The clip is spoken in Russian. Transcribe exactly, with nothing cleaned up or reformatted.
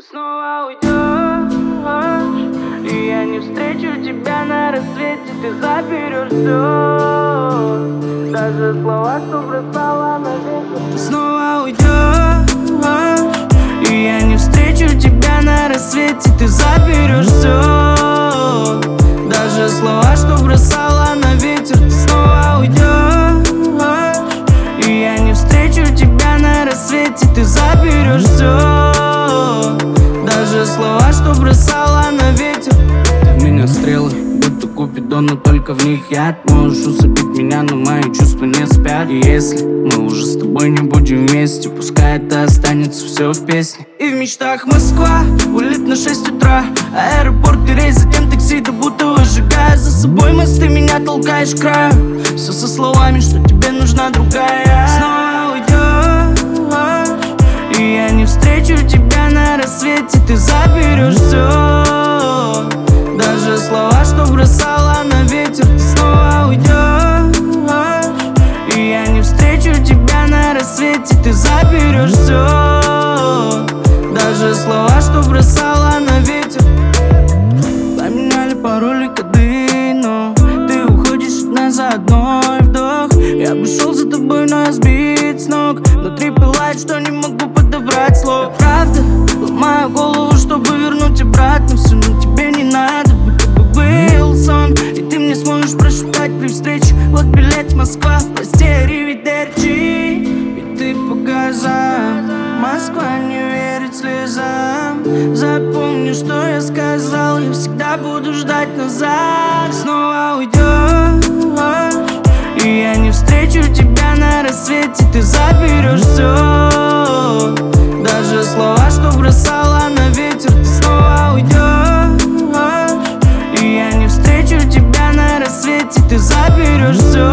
снова уйдешь, и я не встречу тебя на рассвете. Ты заберешь все, даже слова, что бросала на ветер. Ты снова уйдешь, и я не встречу тебя на рассвете. Ты заберешь все, даже слова, что бросала на ветер. Ты снова уйдешь, и я не встречу тебя на рассвете. Ты заберешь все, даже слова, что бросала на ветер. Ты в меня стрелы, будто Купидон, но только в них яд. Можешь усыпить меня, но мои чувства не спят. И если мы уже с тобой не будем вместе, пускай это останется все в песне. И в мечтах Москва, улет на шесть утра, аэропорт и рейс, затем такси, да будто выжигая за собой мосты, меня толкаешь к краю. Все со словами, что тебе нужна другая. Снова уйдешь, и я не встречу тебя на рассвете. Ты заберешь все, даже слова, что бросала на ветер. Ты снова уйдешь, и я не встречу тебя на рассвете. Ты заберешь все, даже слова, что бросала на ветер. Поменяли пароли, коды, но ты уходишь от нас за одной вдох. Я бы шел за тобой, но я сбит с ног. Внутри пылает, что не могу подобрать слов. Правда, ломаю голову, чтобы вернуть обратно все, но тебе не надо, будто бы был сон. И ты мне сможешь прошептать при встрече: вот билет, Москва, прости, аривидерчи. И ты по газам, Москва не верит слезам. Запомни, что я сказал, я всегда буду ждать назад. Снова уйдешь, и я не встречу тебя на рассвете. Ты заберешь все, даже слова, что бросала на ветер. Ты снова уйдешь, и я не встречу тебя на рассвете. Ты заберешь все,